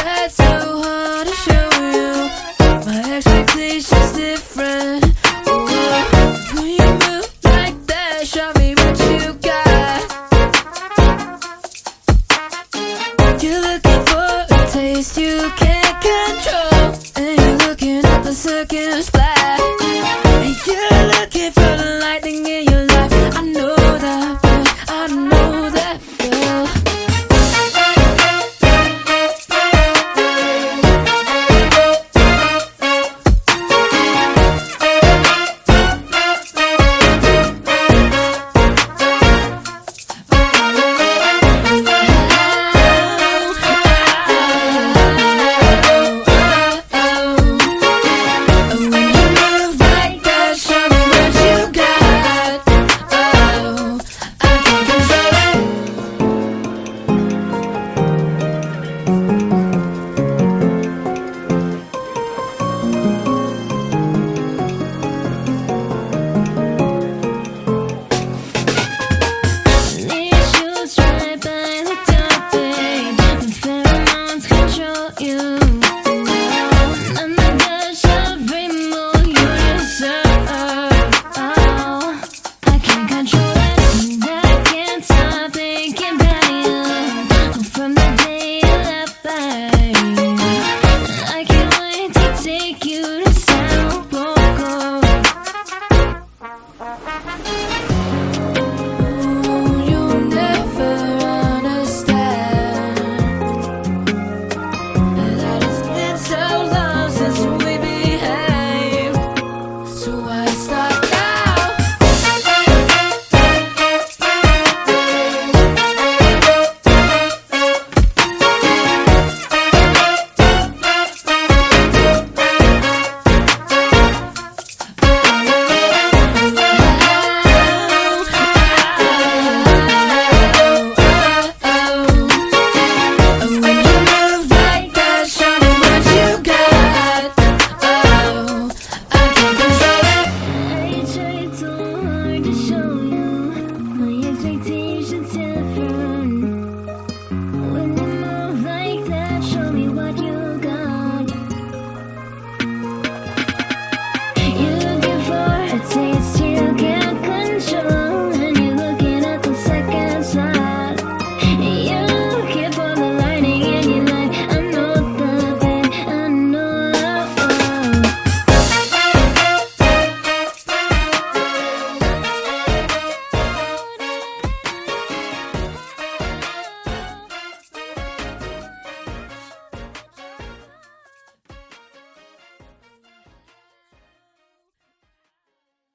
tried so hard to show you my expectations different. When you move like that, show me what you got. You're looking for a taste you can't control, and you're looking at the second splash. And you're looking for the lightning in your life. I know that, but I know that, girl. When you move like that, show me what you